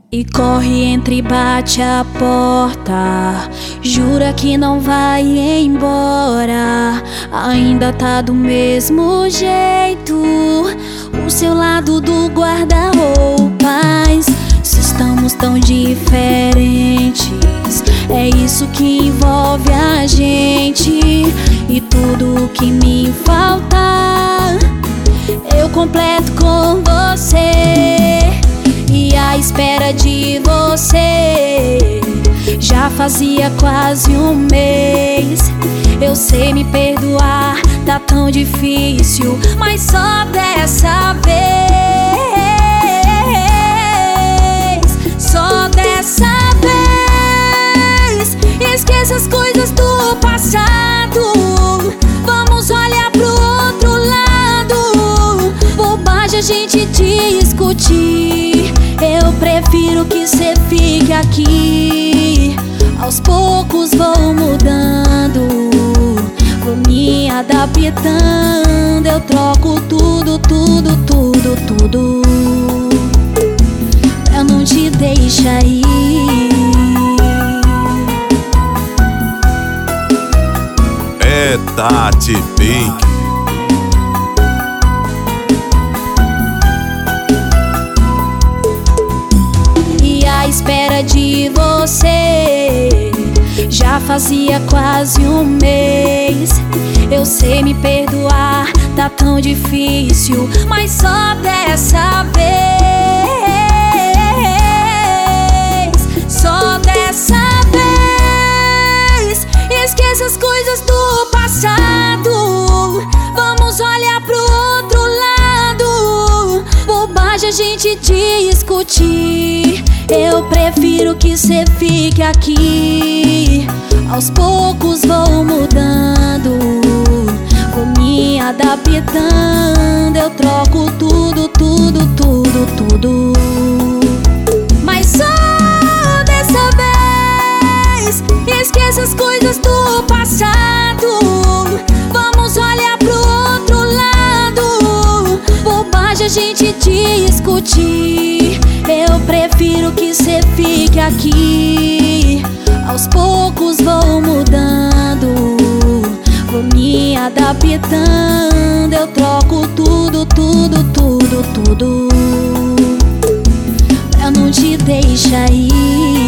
E corre, entra e bate a porta. Jura que não vai embora. Ainda tá do mesmo jeito. O seu lado do guarda-roupas. Se estamos tão diferentes, é isso que envolve a gente. E tudo o que me falta eu completo com você. E à espera de você já fazia quase um mês. Eu sei me perdoar, tá tão difícil, mas só dessa vez. Só dessa vez. Esqueça as coisas do passado. Vamos olhar pro outro lado. Bobagem a gente discutir. Eu prefiro que cê fique aqui. Aos poucos vou mudando, vou me adaptando. Eu troco tudo, tudo, tudo, tudo pra não te deixar ir. É Tati Pink. À espera de você já fazia quase um mês. Eu sei me perdoar, tá tão difícil, mas só dessa vez. Só dessa vez. Esqueça as coisas do passado. Vamos olhar pro outro lado. Bobagem a gente discutir. Eu prefiro que cê fique aqui. Aos poucos vou mudando, vou me adaptando. Eu troco tudo, tudo, tudo, tudo. Mas só dessa vez. Esqueça as coisas do passado. Vamos olhar pro outro lado. Bobagem a gente discutir. Eu prefiro que cê fique aqui. Aos poucos vou mudando, vou me adaptando. Eu troco tudo, tudo, tudo, tudo pra não te deixar ir.